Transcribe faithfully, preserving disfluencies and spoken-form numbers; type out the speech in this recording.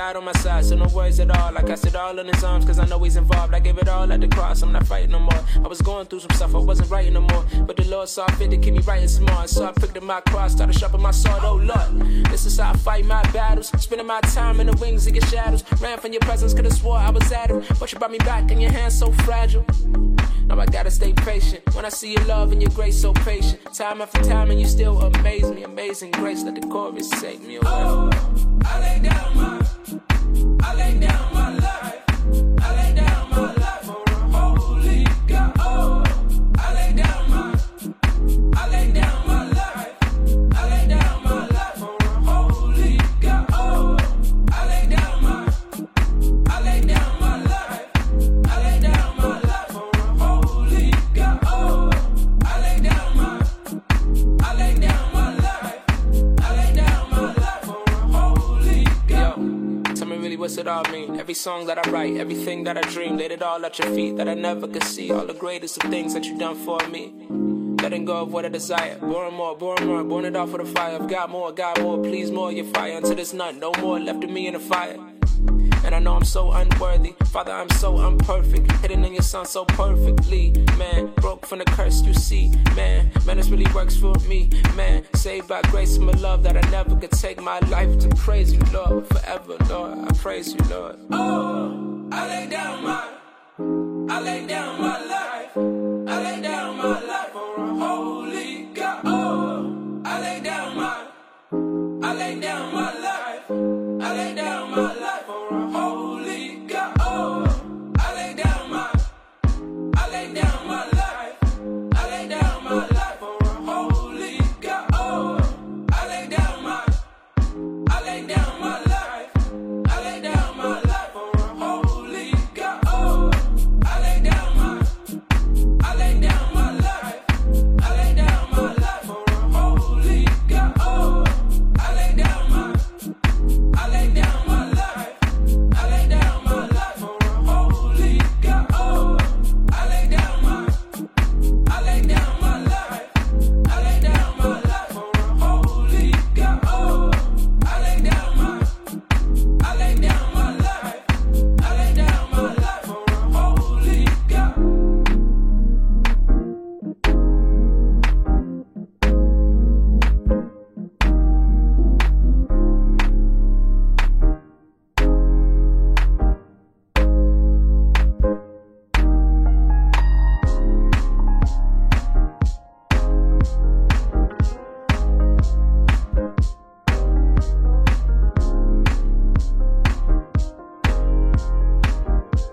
God on my side, so no worries at all. I cast it all in his arms, cause I know he's involved. I gave it all at the cross, I'm not fighting no more. I was going through some stuff, I wasn't writing no more, but the Lord saw fit to keep me writing smart. So I picked up my cross, started sharpening my sword, oh Lord. This is how I fight my battles, spending my time in the wings of your shadows. Ran from your presence, could've swore I was at it, but you brought me back and your hands so fragile. Now I gotta stay patient when I see your love and your grace so patient. Time after time and you still amaze me. Amazing grace, let the chorus take me away. Oh, I lay down my, I lay down my life. I lay down my life for a holy God. Oh, I lay down my, I lay down my life. I lay down my life for a holy God. Oh, I lay down my, I lay down my life. I lay down my life for a holy God. Oh, I lay down my, I lay down my life. I lay down my life for a holy God. Yo, tell me really what's it all mean? Every song that I write, everything that I dream, laid it all at your feet that I never could see. All the greatest of things that you done for me. Letting go of what I desire. Born more, born more, born it off with a fire. I've got more, got more, please more, your fire. Until there's none, no more left of me in the fire. And I know I'm so unworthy. Father, I'm so imperfect. Hidden in your son so perfectly. Man, broke from the curse you see. Man, man, this really works for me. Man, saved by grace and my love that I never could take my life to praise you, Lord. Forever, Lord, I praise you, Lord. Oh, I lay down my, I lay down